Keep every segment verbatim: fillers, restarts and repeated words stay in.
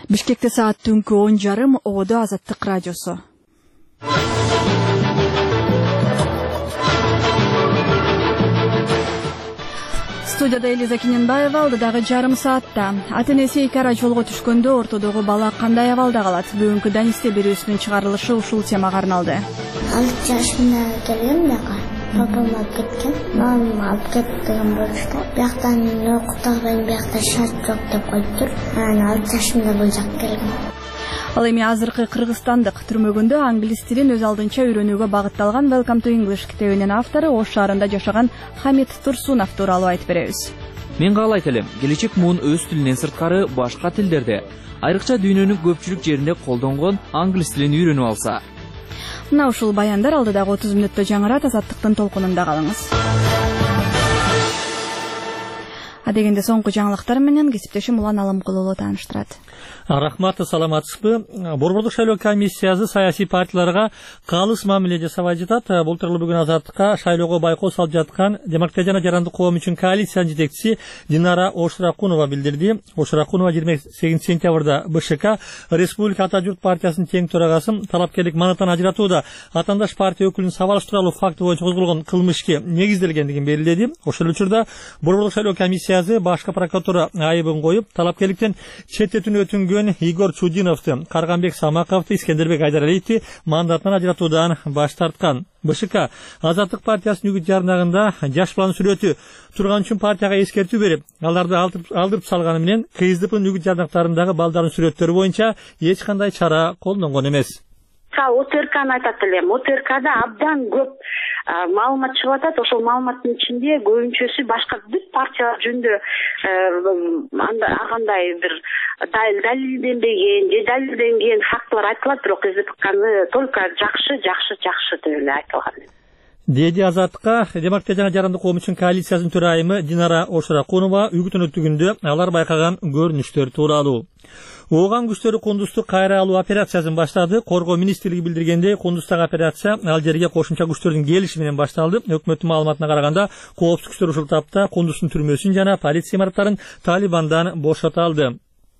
Бишкекте саат түнкү он жарым Ободо Азаттык радиосу. Студияда Элиза Кененбаева, алдыдагы жарым саатта. Ата-энеси эки ара жолго түшкөндө ортодогу бала кандай абалда калат? Бүгүнкү Данисте берүүсүнүн чыгарылышы ушул темага арналды. алты жашымда келгем дагы. Папам алып кеткен, мамам алып кеткен болчу. Бияктан окутабайм, биякта шарт жок деп коюптур. Анан алты жашымда бул жак келгем. Ал эми азыркы кыргызстандык түрмөгүндө англис тилин өз алдынча үйрөнүүгө багытталган Welcome to English китебинин автору Ош шаарында жашаган Хамит Турсунов тууралуу айтып беребиз. Мен каалайт элем, келечек муун өз тилинен сырткары башка тилдерде, айрыкча дүйнөнүн көпчүлүк жеринде колдонгон англис тилин үйрөнүп алса. Мына ушул баяндар алдыдагы отуз мүнөттө жаңырат, Азаттыктын толкунунда калыңыз. Адегенде соңку жаңылыктар менен кесиптешим Улан Алымкулуу тааныштырат. Рахмат, саламатсызбы? Борбордук шайлоо комиссиясы саясий партияларга калыс мамиле жасабай жатат. Бул тууралуу бүгүн Азаттыкка шайлоого байкоо салып жаткан Демократия жана Жарандык коом үчүн коалициянын жетекчиси Динара Ошуракунова билдирди. Ошуракунова жыйырма сегизинчи сентябрда БШК Республика Ата журт партиясынын тең төрагасын талапкерлик маныктан ажыратууда атандаш партия өкүлүнүн сабалыш тууралуу факты боюнча козголгон кылмыш ишке негизделгендигин белгиледи. Ошол учурда Борбордук шайлоо комиссиясы башкы прокуратура айыбын коюп, талапкерликтен четтетүүнү өтүнгөн Игорь Чудиновду, Карганбек Самаковду, Искендербек Айдаралиевди мандатынан ажыратуудан баш тарткан. БШК Азаттык партиясынын үгүт жарнагында жаш баланын сүрөтү турган үчүн партияга эскертүү берип, аларды алдырып салганы менен КСДПнын үгүт жарнактарындагы балдардын сүрөттөрү боюнча эч кандай чара колдонгон эмес. ОТРКны айтат элем. ОТРКда абдан көп маалымат чыгып атат. Ошол маалыматтын ичинде көбүнчөсү башка бүт партиялар жөнүндө андай бир далилденбеген, же далилденген фактылар айтылат, бирок КСДПны только жакшы, жакшы, жакшы деп эле айтылган. Деди Азаттыкка Демократия жана Жарандык коом үчүн коалициянын төрайымы Динара Ошуракунова үгүт өнөтүгүндө алар байкаган көрүнүштөр тууралуу. Ооган күчтөрү Кундузду кайра алуу операциясын баштады. Коргоо министрлиги билдиргендей, Кундуздагы операция ал жерге кошумча күчтөрдүн келиши менен башталды. Өкмөттүн маалыматына караганда, коопсуздук күчтөр ушул тапта Кундуздун түрмөсүн жана полиция имараттарын Талибандан бошото алды.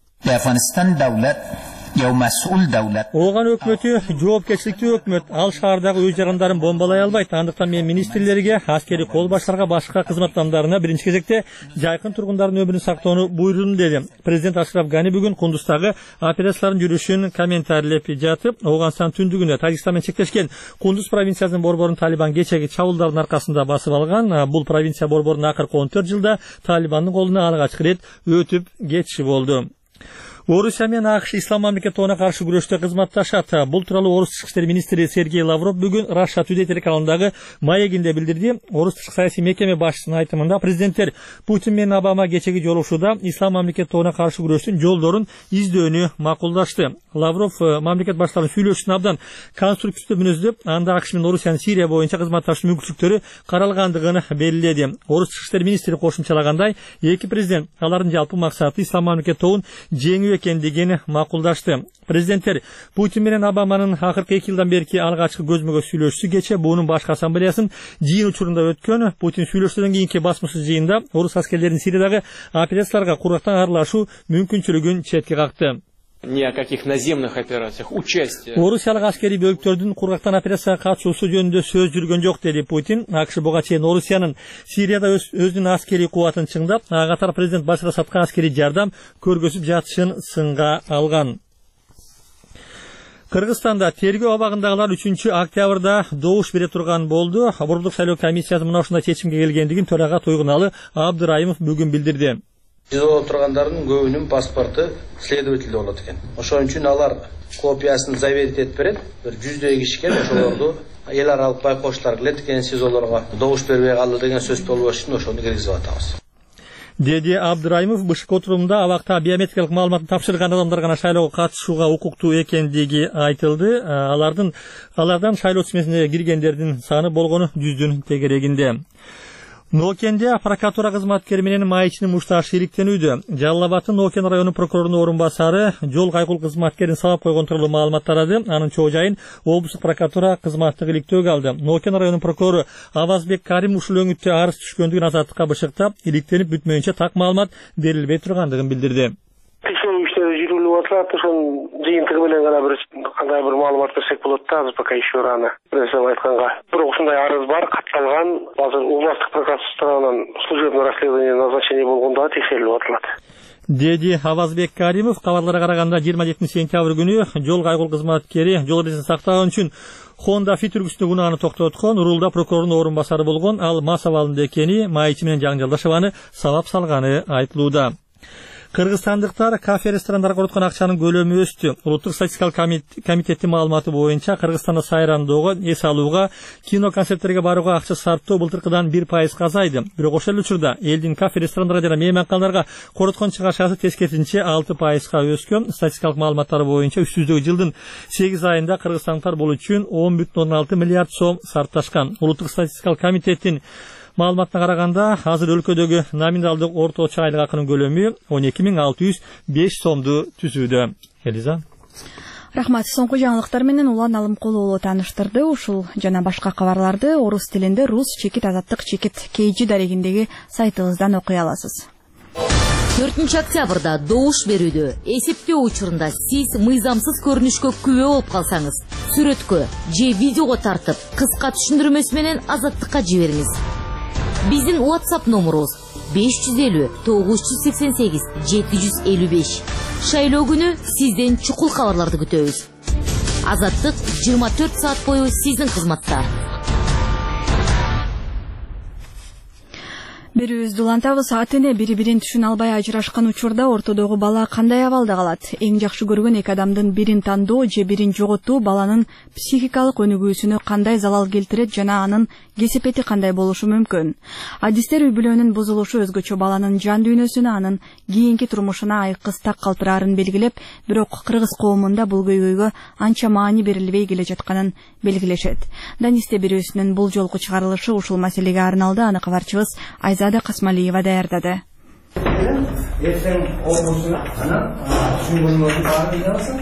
Ооган өкмөтү жоопкерчиликтүү өкмөт. Ал шаардагы өз жарандарын бомбалай албайт. Андыктан мен министрлерге, аскери кол баштарга, башка кызмат адамдарына биринчи кезекте жайкын тургундардын өмүрүн сактоону буйрудум деди. Президент Ашраф Гани бүгүн Кундуздагы операциялардын жүрүшүн комментарийлеп жатып, Ооганстан түндүгүндө Тажикстан менен чектешкен Кундуз провинциясынын борборун Талибан кечеги чабуулдардын аркасында басып алган. Бул провинция борборунун акыркы он төрт жылда Талибандын колуна алгачкы ирет өтүп кетиши болду. Орусия менен АКШ ислам мамлекетине каршы күрөштө кызматташат. Бул тууралуу Орус тышкы иштер министри Сергей Лавров бүгүн Russia Today телеканалындагы маегинде билдирди. Орус тышкы саясий мекеме башчысынын айтымында президенттер Путин менен Обама кечеги жолугушууда ислам мамлекетине каршы күрөштүн жолдорун издөөнү макулдашты. Лавров мамлекет баштарынын сүйлөшүүсүн абдан конструктивдүү мүнөздөп, анда АКШ менен Орусиянын Сирия боюнча кызматташтын мүмкүнчүлүктөрү каралгандыгын белгиледи. Орус тышкы иштер министри кошумчалагандай, эки президент алардын жалпы максаты ислам мамлекетин жеңүү экендигин макулдашты. Президенттер Путин менен Обаманын акыркы эки жылдан берки алгачкы көзмөгө сүйлөшүүсү кече буунун башкы ассамблеясын жыйын учурунда өткөн. Путин сүйлөшүүдөн кийинки басмасыз жыйында орус аскерлеринин Сириядагы операцияларга курактан аралашуу мүмкүнчүлүгүн четке какты. Ни о каких наземных операциях, участие. Орусиялык аскери бөлүктөрдүн кургактан операцияга катышуусу жөнүндө сөз жүргөн жок, деди Путин. АКШ буга чейин Орусиянын Сирияда өзүнүн аскери кубатын чыңдап, катар президент Башар Асадка аскери жардам көргөзүп жатышын сынга алган. Кыргызстанда тергөө абагындагылар үчүнчү октябрда добуш бере турган болду. Борбордук шайлоо комиссиясы мына ушундай чечимге келгендигин төрага Тойгуналы Абдырайымов бүгүн билдирди. Жизоло тургандардын көбүнүн паспорту следователде болот экен. Ошон үчүн алар копиясын заверить этип берет. Бир жүздөй киши келип ошолорду эл аралык байкоочулар келет экен, сизолорго добуш бербей калды деген сөз болбош үчүн ошону киргизип атабыз. Деди Абдырайымов БШК отурумда абакта биометрикалык маалыматты тапшырган адамдар гана шайлоого катышууга укуктуу экендиги айтылды. Алардын алардан шайлоо тизмесине киргендердин саны болгону жүздүн тегерегинде. Нокенде прокуратура кызматкери менен маечинин мушташ шериктенүүдө. Жалал Абадтын Нокен районунун прокурорунун орун басары жол кайгул кызматкерин сабап койгон тууралуу маалымат тарады. Анын чоо жайын облустук прокуратура кызматтык иликтөөгө алды. Нокен районунун прокурору Авазбек Карим ушул өңүттө арыз түшкөндүгүн Азаттыкка бышыктап, иликтенип бүтмөйүнчө так маалымат берилбей тургандыгын билдирди. Текшерүү иштери өлкөдө жүрүлүп атат, ошонун жыйынтыгы менен гана бир кандай бир маалымат берсек болот да, азыр пока еще рано. Нерсени айтканга. Бирок ушундай арыз бар, катталган. Азыр областтык прокуратура тарабынан служебный расследование назначение болгондо текшерилип атылат. Деди Авазбек Каримов кабарларга караганда жыйырма жетинчи сентябрь күнү жол кайгыл кызматкери жол эрежесин сактаган үчүн Honda Fit жүргүчүнүн гунааны токтоткон, Урулда прокурордун орун басары болгон, ал мас абалында экени, майчы менен жаңжалдашып аны сабап салганы айтылууда. Кыргызстандыктар кафе ресторандарга короткон акчанын көлөмү өстү. Улуттук статистикалык комитеттин маалыматы боюнча Кыргызстанда сайрандоого, эс алууга, кино концерттерге барууга акча сарптоо былтыркыдан бир пайызга азайды. Бирок ошол учурда элдин кафе ресторандарга жана мейманканаларга короткон чыгашасы тескерисинче алты пайызга өскөн. Статистикалык маалыматтар боюнча үстүздөгү жылдын сегиз айында кыргызстандыктар бул үчүн он бүтүн ондон алты миллиард сом сарпташкан. Улуттук статистикалык комитеттин маалыматына караганда, азыр өлкөдөгү номиналдык орточо айлык акынын көлөмү он эки миң алты жүз беш сомду түзүүдө. Элиза. Рахмат. Соңку жаңылыктар менен Улан Алымкулуулу тааныштырды. Ушул жана башка кабарларды орус тилинде Рус чекит азаттык чекит кейжи дарегиндеги сайтыбыздан окуй аласыз. төртүнчү октябрда добуш берүүдө эсептөө учурунда сиз мыйзамсыз көрүнүшкө күбө болуп калсаңыз, сүрөткө же видеого тартып, кыска түшүндүрмөсү менен азаттыкка жибериңиз. Биздин WhatsApp номерубуз беш жүз элүү тогуз жүз сексен сегиз жети жүз элүү беш. Шайлоо күнү сизден чукул кабарларды күтөбүз. Азаттык жыйырма төрт саат бою сиздин кызматта. Берүүбүздү улантабыз. Ата-эне бири-бирин түшүнө албай ажырашкан учурда ортодогу бала кандай абалда калат? Эң жакшы көргөн эки адамдын бирин тандоо же бирин жоготуу баланын психикалык өнүгүүсүнө кандай залал келтирет жана анын кесепети кандай болушу мүмкүн? Адистер үй-бүлөнүн бузулушу өзгөчө баланын жан дүйнөсүнө, анын кийинки турмушуна айкыз так калтырарын белгилеп, бирок кыргыз коомунда бул көйгөйгө анча маани берилбей келе жатканын белгилешет. Данисте берүүсүнүн бул жолку чыгарылышы ушул маселеге арналды. Аны кабарчыбыз Айзада Касмалиева даярдады. Эртең окуусун анан түшүнгөнүңөрдү баарын жазасың.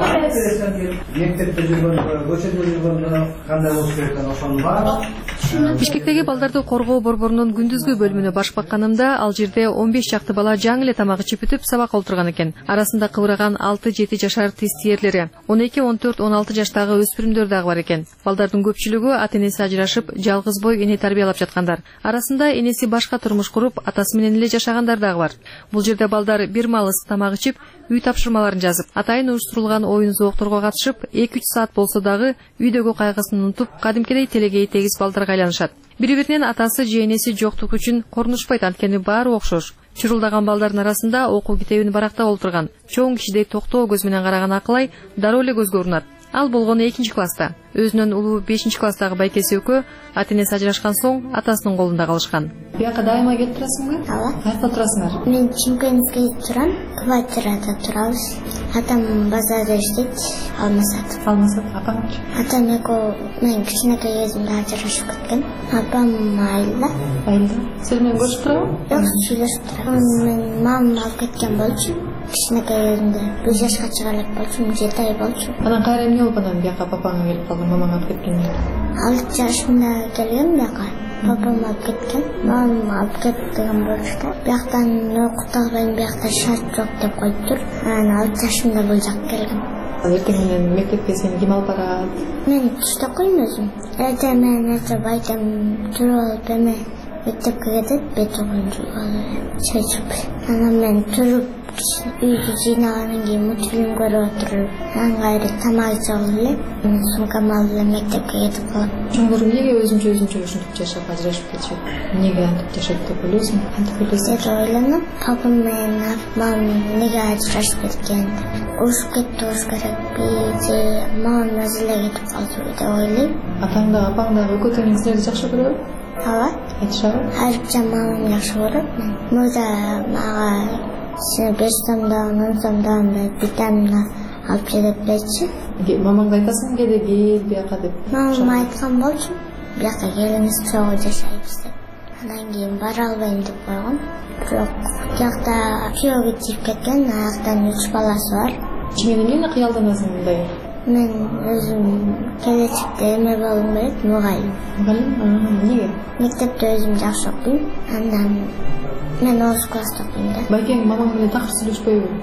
Мектепте жүргөн, көчөдө жүргөндө кандай болуш керек ошонун баарын. Бишкектеги балдарды коргоо борборунун күндүзгү бөлүмүнө баш бакканымда, ал жерде он беш жакты бала жаңы эле тамак ичип бүтүп сабак олтурган экен. Арасында кыбыраган алты жети жашар тиз тиерлери, он эки он төрт он алты жаштагы өспүрүмдөр дагы бар экен. Балдардын көпчүлүгү ата-энеси ажырашып, жалгыз бой эне тарбиялап жаткандар. Арасында энеси башка турмуш куруп, атасы менен эле жашагандар дагы бар. Бул жерде балдар бир малыс тамак ичип, үй тапшырмаларын жазып, атайын уюштурулган оюн зоокторго катышып, эки үч саат болсо дагы үйдөгү кайгысын унутуп, кадимкидей телегей тегиз балдарга айланышат. Бири-биринен атасы же энеси жоктук үчүн корунушпайт, анткени баары окшош. Чурулдаган балдардын арасында окуу китебин барактап олтурган, чоң кишидей токтоо көз менен караган Акылай дароо эле көзгө урунат. Ал болгону экинчи класста. Өзүнүн улуу бешинчи класстагы байкеси экөө ата-энеси ажырашкан соң атасынын колунда калышкан. Бияка дайыма келип турасыңбы? Ооба. Кайерде турасыңар? Мен Чымкентте турам, квартирада турабыз. Атам базарда иштейт, Алмасат. Алмасат, апаңчы? Атам экөө мен кичинекей кезимде ажырашып кеткен. Апам айылда. Айылда. Сиз менен көрүшүп турабы? Жок, сүйлөшүп турам. Мен мамам алып кеткен болчу. Кичинекей кезимде бир жашка чыга элек болчу, жети ай болчу. Анан кайра эмне болуп анан бияка папаңа келип калдың, мамаң алып кеткенде? алты жашымда келгем бияка. Папам алып кеткен, мамам алып кеткен болчу. Бияктан окута албайм, биякта шарт жок деп коюптур. Анан алты жашымда бул жакка келгем. Эртең менен мектепке сени ким алып барат? Мен түштө койм өзүм. Эртең менен айтып айтам, туруп алып эме мектепке кетет, бет оюнчу чай ичип. Анан мен туруп үйдө жыйнагандан кийин мультфильм көрүп отуруп, анан кайра тамак ичип алып эле, сумкамды алып эле мектепке кетип калам. Чоңдор эмнеге өзүнчө өзүнчө ушинтип жашап ажырашып кетишет? Эмнеге антип жашайт деп ойлойсуң? Антип ойлойсуң? Деп ойлоном. Папам менен мамам эмнеге ажырашып кеткен? Урушуп кетти болуш керекпи же мамам өзү эле кетип калдыбы деп ойлойм. Атаң дагы апаң дагы экөө тең силерди жакшы көрөбү? Ооба. Айтышабы? Айрыкча мамам жакшы көрөт. Мына мага сен беш сомдон, он сомдон витамин алып же деп берчи. Мамаңга айтасың, кеде кел бияка деп? Мамам айткан болчу, бияка келиңиз чогуу жашайбыз деп. Андан кийин бара албайм деп койгом. Бирок биякта күйөөгө тийип кеткен, аяктан үч баласы бар. Чын эмне кыялданасың мындай? Мен өзүм келечекте эме болгум келет, мугалим. Мугалим? Эмнеге? Мектепте өзүм жакшы окуйм. Андан мен он класста окуйм да. Байкең мамаң менен такыр сүйлөшпөйбү?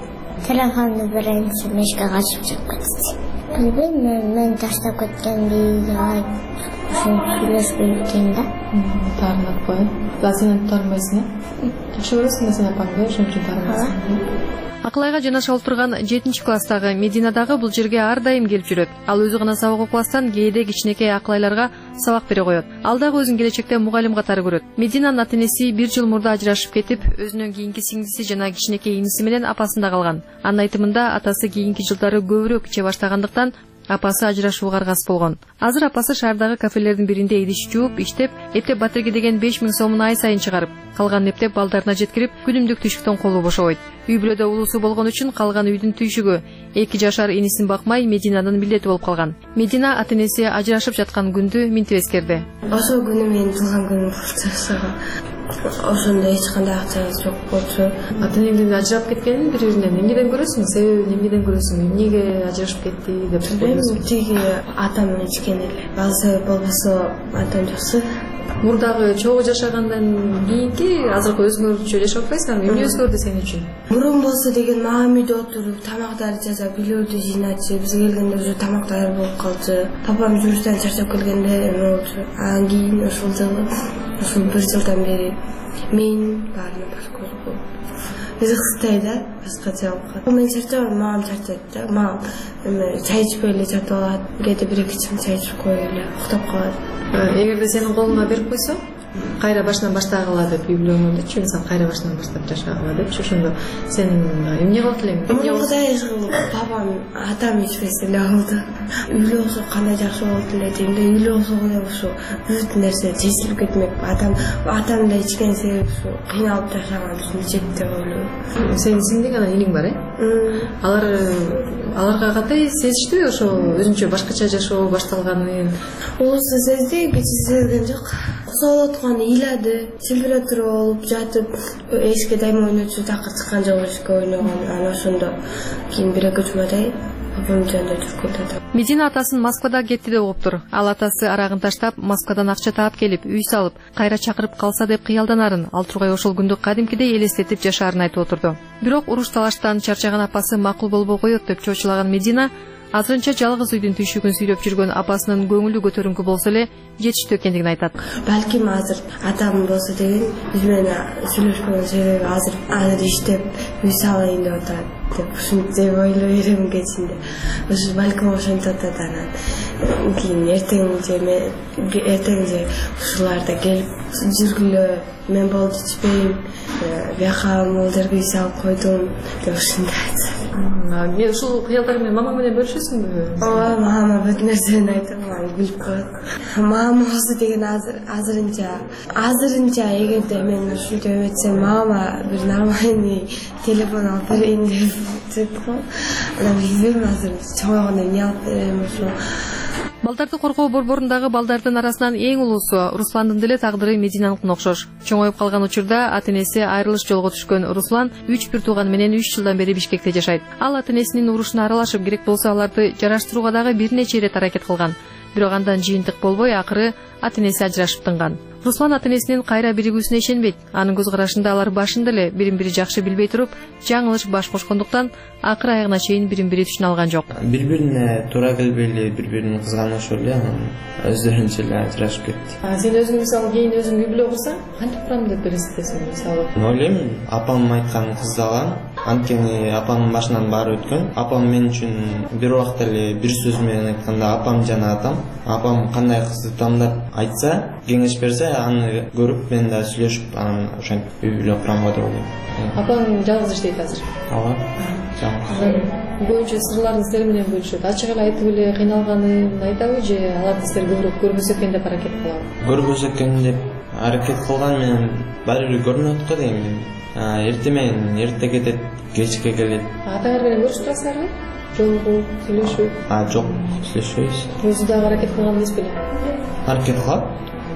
Телефонду беренчи мешке качып чыгып кетти. Билбейм, мен мен таштап кеткенди, ошон сүйлөшпөй экен да. Таарынат кой. Да сен таарынбайсың, э? Жакшы көрөсүң да сен апаңды, ошон үчүн таарынбайсың. Акылайга жанаша олтурган жетинчи класстагы Медина дагы бул жерге ар дайым келип жүрөт. Ал өзү гана сабак окубастан кээде кичинекей Акылайларга сабак бере коет. Ал дагы өзүн келечекте мугалим катары көрөт. Мединанын ата-энеси бир жыл мурда ажырашып кетип, өзүнөн кийинки сиңдиси жана кичинекей иниси менен апасында калган. Анын айтымында атасы кийинки жылдары көбүрөөк иче баштагандыктан апасы ажырашууга аргасыз болгон. Азыр апасы шаардагы кафелердин биринде идиш жууп, иштеп, эптеп батирге деген беш миң сомун ай сайын чыгарып, калганын эптеп балдарына жеткирип, күнүмдүк түйшүктөн колу бошобойт. Үй бүлөдө улуусу болгон үчүн калган үйдүн түйшүгү эки жашар инисин бакмай Мединанын милдети болуп калган. Медина ата-энеси ажырашып жаткан күндү минтип эскерди. Ошол күнү менин туулган күнүм болчу. Ошондо эч кандай акчаңыз жок болчу. Ата-энеңден ажырап кеткенин бири-биринен эмнеден көрөсүң? Себеби эмнеден көрөсүң? Эмнеге ажырашып кетти деп ойлойсуң? Тиги атам менен ичкен эле. Ал себеп болбосо атам жакшы. Мурдагы чогуу жашагандан кийинки азыркы өзгөрүүчү жашап атпайсың? Эмне өзгөрдү сен үчүн? Мурун болсо деген мага үйдө отуруп, тамактарды жасап, үйлөрдү жыйначы, биз келгенде уже тамак даяр болуп калчу. Папам жүрүштөн чарчап келгенде эме болчу. Анан кийин ошол жылы, ошол бир жылдан бери мен баарына баш көрүп кызыксыздай да, башкача болуп калат. Мен чарчабайм, мамам чарчайт да. Мамам эме чай ичпей эле жатып алат. Кээде бир эки чым чай ичип коюп эле уктап калат. Эгерде сенин колуңа берип койсо, кайра башынан баштагыла деп үй бүлөңдүчү, мисалы кайра башынан баштап жашагыла депчи, ошондо сен эмне кылып элең? Кудай папам атам ичпесе эле болду. Үйлө болсо кандай жакшы болот эле дейм да, үйлө болсо эле ушу бүт нерсе чечилип кетмек. Атам атам да ичкен себеп ушу кыйналып жашаган жек деп ойлойм. Сенин сиңдиң анан иниң бар, э? Алар аларга кандай сезиштиби ошо өзүнчө башкача жашоо башталганын? Улуусу сезди, кичи сезген жок. Сооло турган ыйлады, температура болуп жатып, эшикке дайыма ойночу такыр чыккан жок, эшикке ойногон. Анан ошондо кийин бир эки жумадай папам жанында жүргөн. Медина атасын Москвада кетти деп угуптур. Ал атасы арагын таштап, Москвадан акча таап келип, үй салып, кайра чакырып калса деп кыялданарын, ал тургай ошол күндү кадимкидей элестетип жашаарын айтып отурду. Бирок уруш талаштан чарчаган апасы макул болбой коет деп чочулаган Медина азырынча жалгыз үйдүн түйшүгүн сүйлөп жүргөн апасынын көңүлү көтөрүңкү болсо эле жетиштүү экендигин айтат. Балким азыр атам болсо деген биз менен сүйлөшкөн себеби азыр азыр иштеп үй салайын деп атат деп ушинтип деп ойлой берем кечинде. Ушу балким ошентип атат. Анан кийин эртең же эртең же ушуларда келип жүргүлө, мен болду ичпейм, бияка могул жерге үй салып койдум деп ушундай айтат. Мен ушул кыялдар менен мама менен бөлүшөсүңбү? Ооба, мама бүт нерсени айтып, мага билип коет. Мама болсо деген азыр азырынча, азырынча эгерде мен ушинтип эметсем, мама бир нормальный телефон алып берейин деп жүрөт го. Анан билбейм азыр чоңойгондо эмне алып берем ошо. Балдарды коргоо борборундагы балдардын арасынан эң улуусу Русландын деле тагдыры Мединаныкына окшош. Чоңоюп калган учурда ата-энеси айрылыш жолго түшкөн Руслан үч бир тууганы менен үч жылдан бери Бишкекте жашайт. Ал ата-энесинин урушуна аралашып, керек болсо аларды жараштырууга дагы бир нече ирет аракет кылган. Бирок андан жыйынтык болбой, акыры ата-энеси ажырашып тынган. Руслан ата-энесинин кайра биригүүсүнө ишенбейт. Анын көз карашында алар башында эле бирин-бири жакшы билбей туруп, жаңылыш баш кошкондуктан акыр аягына чейин бирин-бири түшүнө алган жок. Бири-бирине туура келбей эле, бири-бирин кызганышып эле өздөрүнчө эле ажырашып кетти. Сен өзүң мисалы кийин өзүң үй бүлө курсаң, кантип курам деп элестетесиң мисалы? Ойлойм, апам айткан кыздалган. Анткени апамдын башынан баары өткөн. Апам мен үчүн бир убакта эле бир сөз менен айтканда апам жана атам. Апам кандай кызды тандап айтса, кеңеш берсе, аны көрүп мен да сүйлөшүп, анан ошентип үй бүлө курам деп ойлойм. Апаң жалгыз иштейт азыр. Ооба. Жалгыз. Көбүнчө сырларын силер менен бөлүшөт. Ачык эле айтып эле кыйналганын айтабы же аларды силер көбүрөөк көрбөсө экен деп аракет кылабы? Көрбөсө экен деп аракет кылган менен баары бир көрүнөт го дейм. Эрте менен эрте кетет, кечке келет. Атаңар менен көрүшүп турасыңарбы? Жолугуп, сүйлөшүп? А, жок, сүйлөшпөйбүз. Өзү дагы аракет кылган эмес беле? Аракет кылат.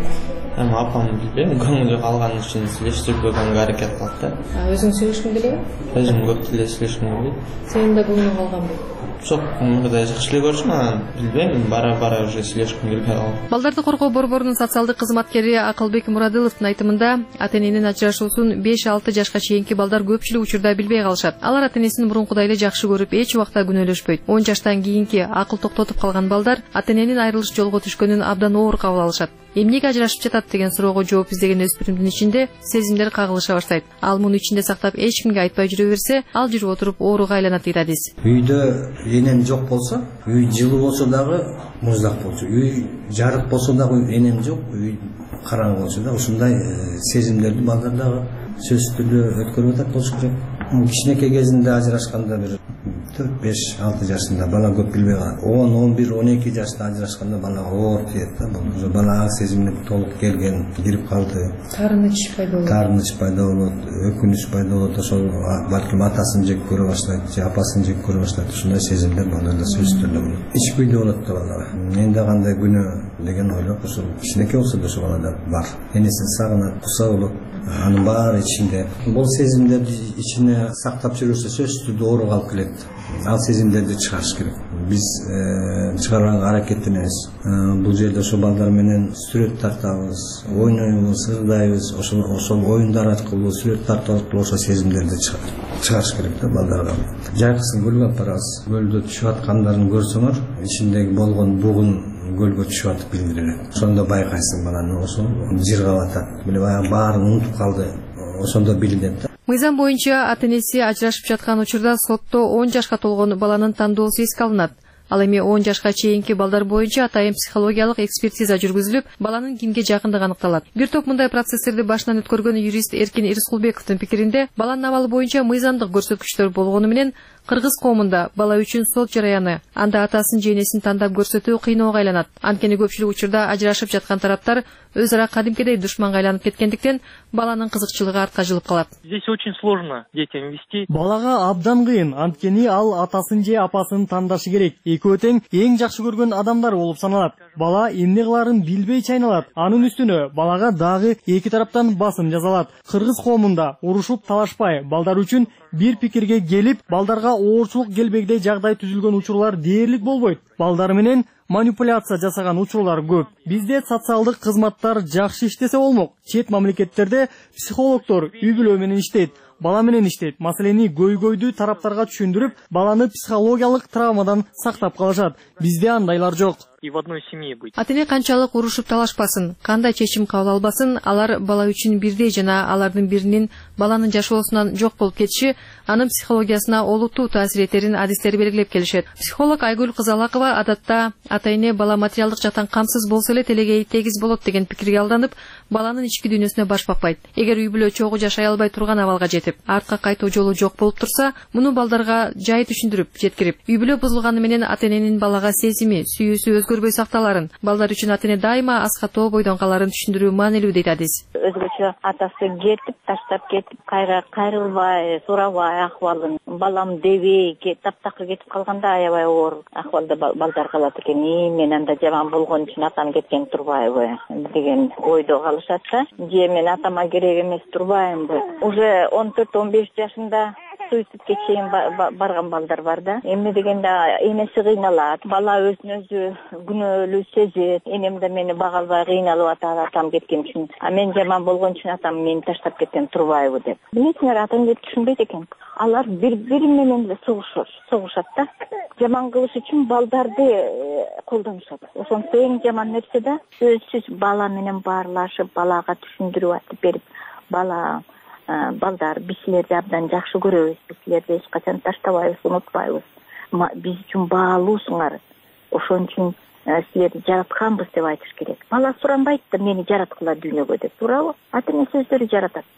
эми апам билбейм, көңүлү калган үчүн сүйлөшүп көргөнгө аракет кылат да. Өзүң сүйлөшкүң келеби? Өзүм көп тилде сүйлөшкүм келет. Сенин да көңүлүң калганбы? Жок, мындай жакшы эле көрчүм, анан билбейм, бара-бара уже сүйлөшкүм келбей калды. Балдарды коргоо борборунун социалдык кызматкери Акылбек Мурадыловдун айтымында, ата-эненин ажырашуусун беш алты жашка чейинки балдар көпчүлүк учурда билбей калышат. Алар ата-энесин мурункудай эле жакшы көрүп, эч убакта күнөөлөшпөйт. он жаштан кийинки акыл токтотуп калган балдар ата-эненин айрылыш жолго түшкөнүн абдан оор кабыл алышат. Эмнеге ажырашып жатат деген суроого жооп издеген өспүрүмдүн ичинде сезимдер кагылыша баштайт. Ал муну ичинде сактап эч кимге айтпай жүрө берсе, ал жүрүп отуруп ооруга айланат дейт адис. Үйдө энем жок болсо, үй жылуу болсо дагы муздак болчу. Үй жарык болсо дагы энем жок, үй караңгы болчу да. Ушундай сезимдерди балдар дагы сөзсүз түрдө өткөрүп атат болуш керек. Кичинекей кезинде ажырашканда бир төрт беш алты жашында бала көп билбей калат. он он бир он эки жашта ажырашканда балага оор тиет да. Бул бала ак сезимине толук келген, кирип калды. Таарыныч пайда болот. Таарыныч пайда болот, өкүнүч пайда болот. Ошол балким атасын жек көрө баштайт, же апасын жек көрө баштайт. Ушундай сезимдер балдарда сөзсүз түрдө болот. Ич күйдө болот да балдар. Менде кандай күнөө деген ойлоп, ошол кичинекей болсо да ошол балада бар. Энесин сагынат, куса болот. Анын баары ичинде. Бул сезимдерди ичине сактап жүрүрсө сөзсүз түрдө ооруга алып келет. Ал сезимдерди чыгарыш керек. Биз чыгарганга аракеттенебиз. Бул жерде ошо балдар менен сүрөт тартабыз, ойнойбуз, ырдайбыз. Ошол ошол оюндар аркылуу, сүрөт тартуу аркылуу ошо сезимдерди чыгарыш керек да балдарга. Жайкысын көлгө алып барабыз. Көлдө түшүп аткандарын көрсөңөр, ичиндеги болгон бугун көлгө түшүп атып билдирет. Ошондо байкайсың баланы ошол жыргап атат. Биле баягы баарын унутуп калды. Ошондо билинет да. Мыйзам боюнча ата-энеси ажырашып жаткан учурда сотто он жашка толгон баланын тандоосу эске алынат. Ал эми он жашка чейинки балдар боюнча атайын психологиялык экспертиза жүргүзүлүп, баланын кимге жакындыгы аныкталат. Бир топ мындай процесстерди башынан өткөргөн юрист Эркин Ирскулбековдун пикиринде, баланын абалы боюнча мыйзамдык көрсөткүчтөр болгону менен кыргыз коомунда бала үчүн сот жараяны, анда атасын же энесин тандап көрсөтүү кыйноого айланат. Анткени көпчүлүк учурда ажырашып жаткан тараптар өз ара кадимкидей душманга айланып кеткендиктен баланын кызыкчылыгы артка жылып калат. Здесь очень сложно детям вести. Балага абдан кыйын, анткени ал атасын же апасын тандашы керек. Экөө тең эң жакшы көргөн адамдар болуп саналат. Бала эмне кыларын билбей чайналат. Анын үстүнө балага дагы эки тараптан басым жазалат. Кыргыз коомунда урушуп талашпай, балдар үчүн бир пикирге келип, балдарга оорчулук келбегдей жагдай түзүлгөн учурлар дээрлик болбойт. Балдар менен манипуляция жасаган учурлар көп. Бизде социалдык кызматтар жакшы иштесе болмок. Чет мамлекеттерде психологдор үй бүлө менен иштейт, бала менен иштейт. Маселени көйгөйдү тараптарга түшүндүрүп, баланы психологиялык травмадан сактап калышат. Бизде андайлар жок. И в одной семье быть. Ата-эне канчалык урушуп талашпасын, кандай чечим кабыл албасын, алар бала үчүн бирдей жана алардын биринин баланын жашоосунан жок болуп кетиши анын психологиясына олуттуу таасир этерин адистер белгилеп келишет. Психолог Айгүл Кызалакова адатта ата-эне бала материалдык жактан камсыз болсо эле телегей тегиз болот деген пикирге алданып, баланын ички дүйнөсүнө баш бакпайт. Эгер үй бүлө чогуу жашай албай турган абалга жетип, артка кайтуу жолу жок болуп турса, муну балдарга жай түшүндүрүп, жеткирип, үй бүлө бузулганы менен ата-эненин балага сезими, сүйүүсү өзгөрбөй сакталарын, балдар үчүн ата-эне дайыма аска тоо бойдон каларын түшүндүрүү маанилүү дейт адис. Өзгөчө атасы кетип, таштап кетип, кайра кайрылбай, сурабай ахвалын, балам дебей, таптакыр кетип калганда аябай оор ахвалда балдар калат экен. Мен анда жаман болгон үчүн атам кеткен турбайбы деген ойдо калышат да. Же мен атама керек эмес турбаймбы. Уже он төрт он беш жашында суицидке чейин барган балдар бар да. Эмне дегенде энеси кыйналат, бала өзүн өзү күнөөлүү сезет. Энем да мени бага албай кыйналып атат атам кеткен үчүн. А мен жаман болгон үчүн атам мени таштап кеткен турбайбы деп. Билесиңер, ата-энелер түшүнбөйт экен. Алар бири-бири менен эле согушат, согушат да. Жаман кылыш үчүн балдарды колдонушат. Ошондо эң жаман нерсе да сөзсүз бала менен баарлашып, балага түшүндүрүп айтып берип, бала балдар биз силерди абдан жакшы көрөбүз, биз силерди эч качан таштабайбыз, унутпайбыз. Биз үчүн баалуусуңар. Ошон үчүн силерди жаратканбыз деп айтыш керек. Бала суранбайт да мени жараткыла дүйнөгө деп, туурабы? Ата-эне сөздөрү жаратат да.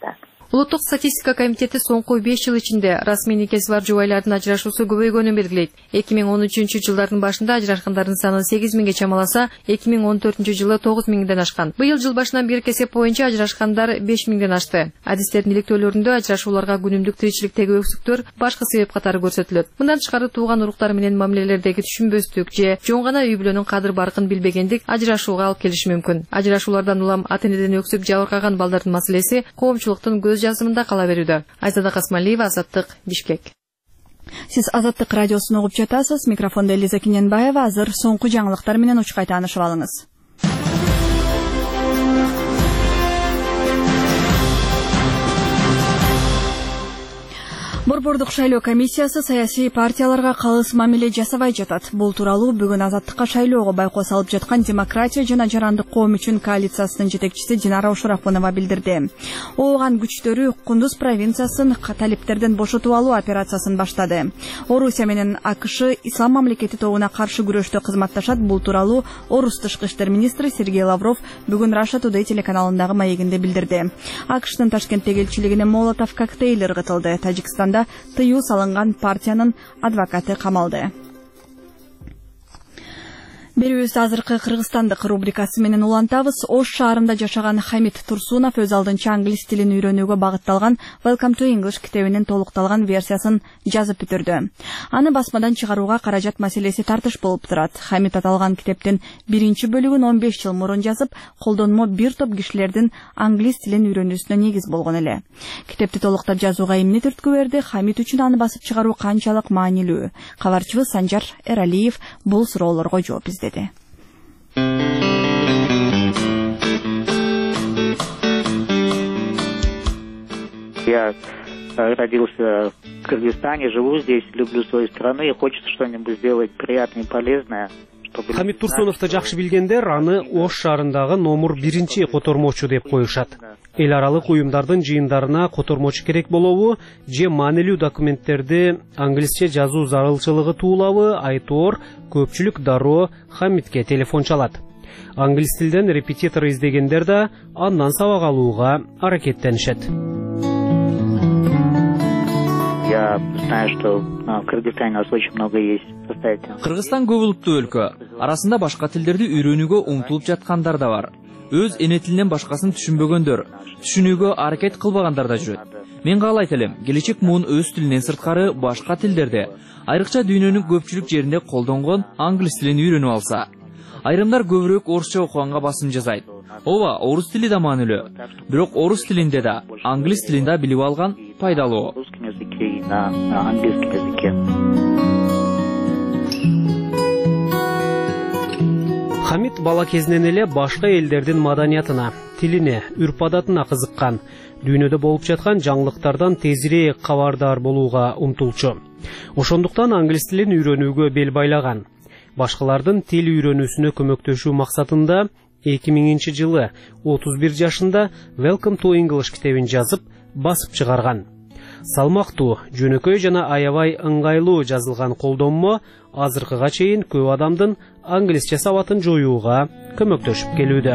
Улуттук статистика комитети соңку беш жыл ичинде расмий никеси бар жубайлардын ажырашуусу көбөйгөнүн белгилейт. эки миң он үчүнчү жылдардын башында ажырашкандардын саны сегиз миңге чамаласа, эки миң он төртүнчү жылы тогуз миңден ашкан. Быйыл жыл башынан бери эсеп боюнча ажырашкандар беш миңден ашты. Адистердин иликтөөлөрүндө ажырашууларга күнүмдүк тиричиликтеги өксүктөр башкы себеп катары көрсөтүлөт. Мындан тышкары тууган уруктар менен мамилелердеги түшүнбөстүк же жөн гана үй бүлөнүн кадыр баркын билбегендик ажырашууга алып келиши мүмкүн. Ажырашуулардан улам ата-энеден өксүп жабыркаган балдардын маселеси коомчулуктун көз жазымында кала берүүдө. Айзада Касмалиева, Азаттык, Бишкек. Сиз Азаттык радиосун угуп жатасыз. Микрофондо Элиза Киненбаева. Азыр соңку жаңылыктар менен учкай таанышып алыңыз. Борбордук шайлоо комиссиясы саясий партияларга калыс мамиле жасабай жатат. Бул тууралуу бүгүн Азаттыкка шайлоого байкоо салып жаткан Демократия жана Жарандык коом үчүн коалициясынын жетекчиси Динара Ушурафонова билдирди. Ооган күчтөрү Кундуз провинциясын талиптерден бошотуп алуу операциясын баштады. Орусия менен АКШ Ислам мамлекети тобуна каршы күрөштө кызматташат. Бул тууралуу Орус тышкы иштер министри Сергей Лавров бүгүн Russia Today телеканалындагы маегинде билдирди. АКШтын Ташкенттеги элчилигине Молотов коктейль ыргытылды. Тажикстан тыюу салынган партиянын адвокаты камалды. Берүүбүз азыркы кыргызстандык рубрикасы менен улантабыз. Ош шаарында жашаган Хамит Турсунов өз алдынча англис тилин үйрөнүүгө багытталган Welcome to English китебинин толукталган версиясын жазып бүтүрдү. Аны басмадан чыгарууга каражат маселеси тартыш болуп турат. Хамит аталган китептин биринчи бөлүгүн он беш жыл мурун жазып, колдонмо бир топ кишилердин англис тилин үйрөнүүсүнө негиз болгон эле. Китепти толуктап жазууга эмне түрткү берди? Хамит үчүн аны басып чыгаруу канчалык маанилүү? Кабарчыбыз Санжар Эралиев бул суроолорго жооп издеди. Я родился в Кыргызстане, живу здесь, люблю свою страну и хочется что-нибудь сделать приятное и полезное. Хамит Турсуновду жакшы билгендер аны Ош шаарындагы номер биринчи котормочу деп коюшат. Эл аралык уюмдардын жыйындарына котормочу керек болобу же маанилүү документтерди англисче жазуу зарылчылыгы туулабы айтоор көпчүлүк дароо Хамитке телефон чалат. Англис тилден репетитор издегендер да андан сабак алууга аракеттенишет. Я знаю, что в Кыргызстане у нас очень много есть состоятельных. Кыргызстан көп улуттуу өлкө. Арасында башка тилдерди үйрөнүүгө умтулуп жаткандар да бар. Өз эне тилинен башкасын түшүнбөгөндөр, түшүнүүгө аракет кылбагандар да жүрөт. Мен каалайт элем, келечек муун өз тилинен сырткары башка тилдерде, айрыкча дүйнөнүн көпчүлүк жеринде колдонгон англис тилин үйрөнүп алса. Айрымдар көбүрөөк орусча окуганга басым жасайт. Ооба, орус тили да маанилүү. Бирок орус тилинде да, англис тилин да билип алган пайдалуу. Хамит бала кезинен эле башка элдердин маданиятына, тилине, үрп-адатына кызыккан, дүйнөдө болуп жаткан жаңылыктардан тезирээк кабардар болууга умтулчу. Ошондуктан англис тилин үйрөнүүгө бел байлаган. Башкалардын тил үйрөнүүсүнө көмөктөшүү максатында эки миңинчи жылы отуз бир жашында Welcome to English китебин жазып, басып чыгарган. Салмактуу, жөнөкөй жана аябай ыңгайлуу жазылган колдонмо азыркыга чейин көп адамдын англисче сабатын жоюуга көмөктөшүп келүүдө.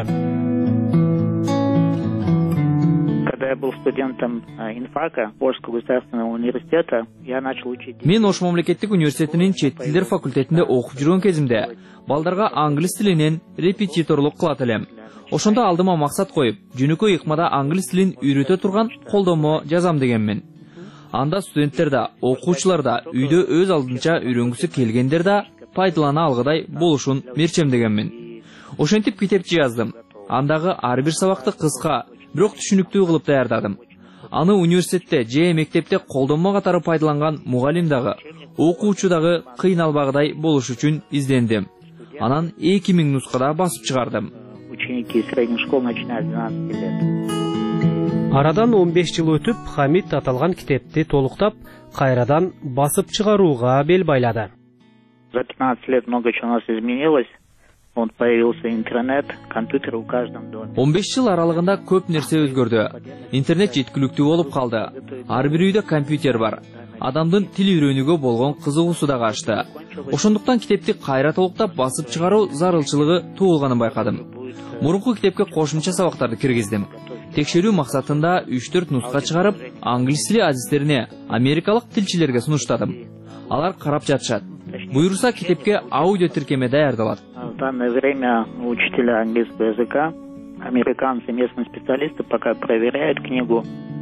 Когда я был студентом инфака Орского государственного университета, я начал учить. Мен Ош мамлекеттик университетинин чет тилдер факультетинде окуп жүргөн кезимде балдарга англис тилинен репетиторлук кылат элем. Ошондо алдыма максат коюп, жөнөкөй ыкмада англис тилин үйрөтө турган колдонмо жазам дегенмин. Анда студенттер да, окуучулар да үйдө өз алдынча үйрөнгүсү келгендер да пайдалана алгыдай болушун мерчемдегенмин. Ошентип китепти жаздым. Андагы ар бир сабакты кыска, бирок түшүнүктүү кылып даярдадым. Аны университетте же мектепте колдонмо катары пайдаланган мугалим дагы, окуучу дагы кыйналбагыдай болуш үчүн издендим. Анан эки миң нускада басып чыгардым. Ученики средних школ начинают с двенадцати лет. Арадан он беш жыл өтүп, Хамит аталган китепти толуктап, кайрадан басып чыгарууга бел байлады. За пятнадцать лет много чего у нас изменилось. Он появился интернет, компьютер в каждом доме. он беш жыл аралыгында көп нерсе өзгөрдү. Интернет жеткиликтүү болуп калды. Ар бир үйдө компьютер бар. Адамдын тил үйрөнүүгө болгон кызыгуусу да качты. Ошондуктан китепти кайра толуктап басып чыгаруу зарылчылыгы туулганын байкадым. Мурунку китепке кошумча сабактарды киргиздим. Текшерүү максатында үч төрт нуска чыгарып, англис тили азистерине, америкалык тилчилерге сунуштадым. Алар карап жатышат. Буйрса китепке аудио тиркеме даярдалат. В данное время учителя английского языка, американцы, местные специалисты пока проверяют книгу.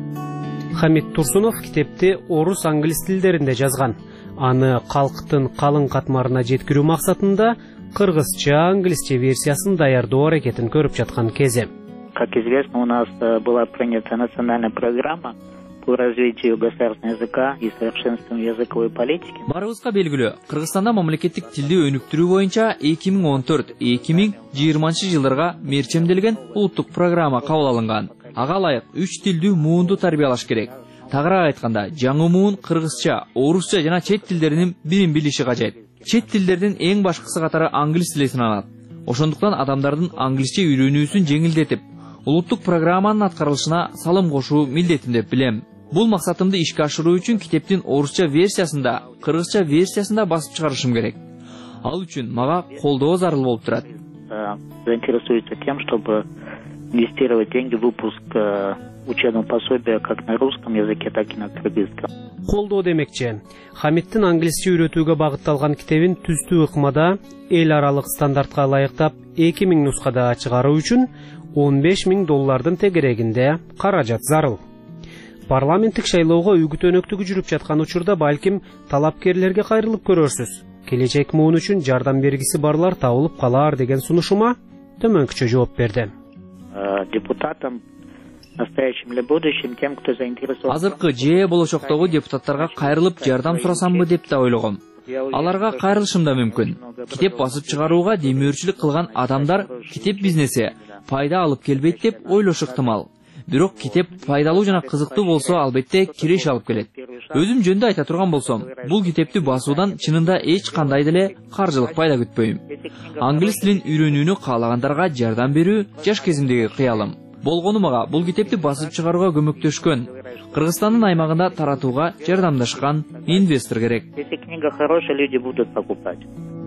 Хамит Турсунов китепти орус англис тилдеринде жазган. Аны калктын калың катмарына жеткирүү максатында кыргызча, англисче версиясын даярдоо аракетин көрүп жаткан кези. Как известно, у нас была принята национальная программа по развитию государственного языка и совершенствованию языковой политики. Барыбызга белгилүү, Кыргызстанда мамлекеттик тилди өнүктүрүү боюнча эки миң он төрт — эки миң жыйырманчы жылдарга мерчемделген улуттук программа кабыл алынган. Ага ылайык үч тилдүү муунду тарбиялаш керек. Тагыраак айтканда, жаңы муун кыргызча, орусча жана чет тилдеринин бирин билиши кажет. Чет тилдердин эң башкысы катары англис тили саналат. Ошондуктан адамдардын англисче үйрөнүүсүн жеңилдетип, улуттук программанын аткарылышына салым кошуу милдетим деп билем. Бул максатымды ишке ашыруу үчүн китептин орусча версиясында, кыргызча версиясында басып чыгарышым керек. Ал үчүн мага колдоо зарыл болуп турат. Заинтересуется тем, чтобы инвестировать деньги в выпуск учебного пособия как на русском языке, так и на кыргызском. Колдоо демекчи, Хамиттин англисче үйрөтүүгө багытталган китебин түздүү ыкмада эл аралык стандартка ылайыктап эки миң нускада чыгаруу үчүн он беш миң доллардын тегерегинде каражат зарыл. Парламенттик шайлоого үгүт өнөктүгү жүрүп жаткан учурда балким талапкерлерге кайрылып көрөрсүз. Келечек муун үчүн жардам бергиси барлар табылып калар деген сунушума төмөнкүчө жооп берди. Депутатам, настоящим или будущим, тем, кто заинтересован. Азыркы же болочоктогу депутаттарга кайрылып жардам сурасамбы деп да ойлогом. Аларга кайрылышым да мүмкүн. Китеп басып чыгарууга демөөрчүлүк кылган адамдар китеп бизнеси пайда алып келбейт деп ойлошу ыктымал. Бирок китеп пайдалуу жана кызыктуу болсо, албетте киреш алып келет. Өзүм жөнүндө айта турган болсом, бул китепти басуудан чынында эч кандай деле каржылык пайда күтпөйм. Англис тилин үйрөнүүнү каалагандарга жардам берүү жаш кезимдеги кыялым. Болгону мага бул китепти басып чыгарууга көмөктөшкөн, Кыргызстандын аймагында таратууга жардамдашкан инвестор керек. Если книга хорошая, люди будут покупать.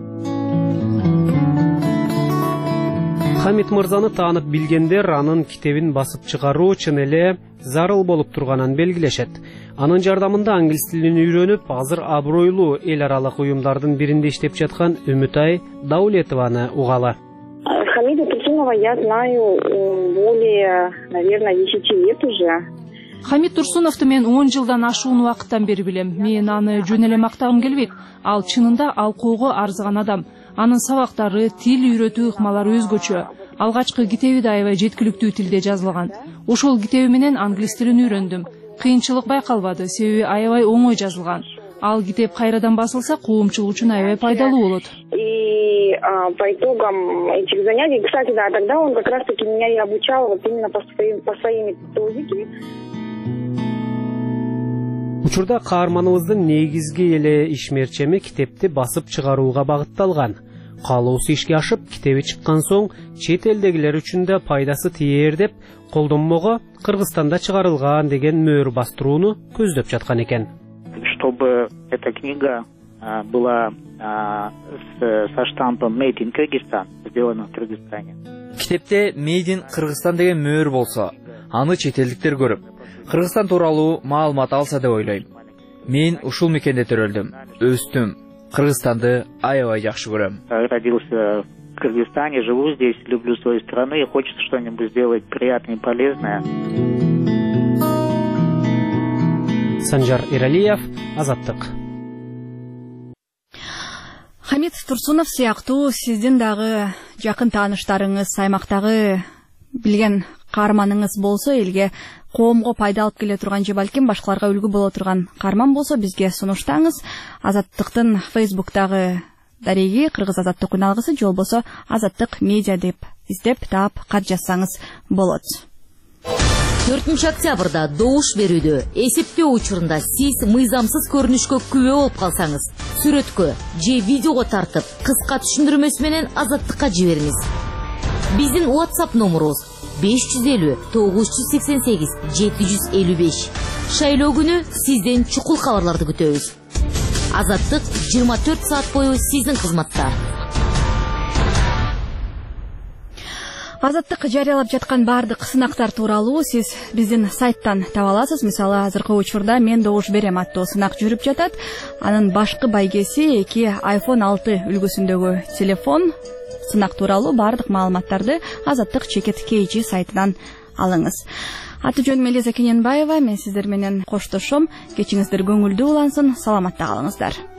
Хамит мырзаны таанып билгендер анын китебин басып чыгаруу чын эле зарыл болуп турганын белгилешет. Анын жардамында англис тилин үйрөнүп, азыр абройлуу эл аралык уюмдардын биринде иштеп жаткан Үмүтай Даулетованы угалы. Хамида Турсунова я знаю более, наверное, десять лет уже. Хамит Турсуновду мен он жылдан ашуун убакыттан бери билем. Мен аны жөн эле мактагым келбейт. Ал чынында алкоого арзыган адам. Анын сабактары, тил үйрөтүү ыкмалары өзгөчө. Алгачкы китеби да аябай жеткиликтүү тилде жазылган. Ошол китеби менен англис тилин үйрөндүм. Кыйынчылык байкалбады, себеби аябай оңой жазылган. Ал китеп кайрадан басылса, коомчулук үчүн аябай пайдалуу болот. И а, по итогам этих занятий, кстати, да, тогда он как раз-таки меня и обучал вот именно по своей, по своей методике. Учурда каарманыбыздын негизги эле ишмерчеми китепти басып чыгарууга багытталган. Каалоосу ишке ашып, китеби чыккан соң чет элдегилер үчүн да пайдасы тиер деп, колдонмого Кыргызстанда чыгарылган деген мөөр бастырууну көздөп жаткан экен. Чтобы эта книга а, была а, с, со штампом Made in Kyrgyzstan, сделана в Кыргызстане. Китепте Made in Кыргызстан деген мөөр болсо, аны чет элдиктер көрүп, Кыргызстан тууралуу маалымат алса деп ойлойм. Мен ушул мекенде төрөлдүм, өстүм. Кыргызстанды аябай жакшы көрөм. Родился в Кыргызстане, живу здесь, люблю свою страну и хочется что-нибудь сделать приятное и полезное. Санжар Иралиев, Азаттык. Хамит Турсунов сыяктуу сиздин дагы жакын тааныштарыңыз, аймактагы билген каарманыңыз болсо, элге коомго пайда алып келе турган же балким башкаларга үлгү боло турган каарман болсо, бизге сунуштаңыз. Азаттыктын Фейсбуктагы дареги Кыргыз Азаттык үналгысы же болбосо Азаттык медиа деп издеп таап кат жазсаңыз болот. төртүнчү октябрда добуш берүүдө эсептөө учурунда сиз мыйзамсыз көрүнүшкө күбө болуп калсаңыз, сүрөткө же видеого тартып, кыска түшүндүрмөсү менен Азаттыкка жибериңиз. Биздин WhatsApp номерубуз беш жүз элүү тогуз жүз сексен сегиз жети жүз элүү беш. Шайлоо күнү сизден чукул кабарларды күтөбүз. Азаттык жыйырма төрт саат бою сиздин кызматта. Азаттык жарыялап жаткан баардык сынактар тууралуу сиз биздин сайттан таба аласыз. Мисалы азыркы учурда мен добуш берем аттуу сынак жүрүп жатат. Анын башкы байгеси эки айфон алты үлгүсүндөгү телефон. Сынак тууралуу баардык маалыматтарды Азаттык чекит kg сайтынан алыңыз. Аты жөнүм Элиза Кененбаева, мен сиздер менен коштошом. Кечиңиздер көңүлдүү улансын, саламатта калыңыздар.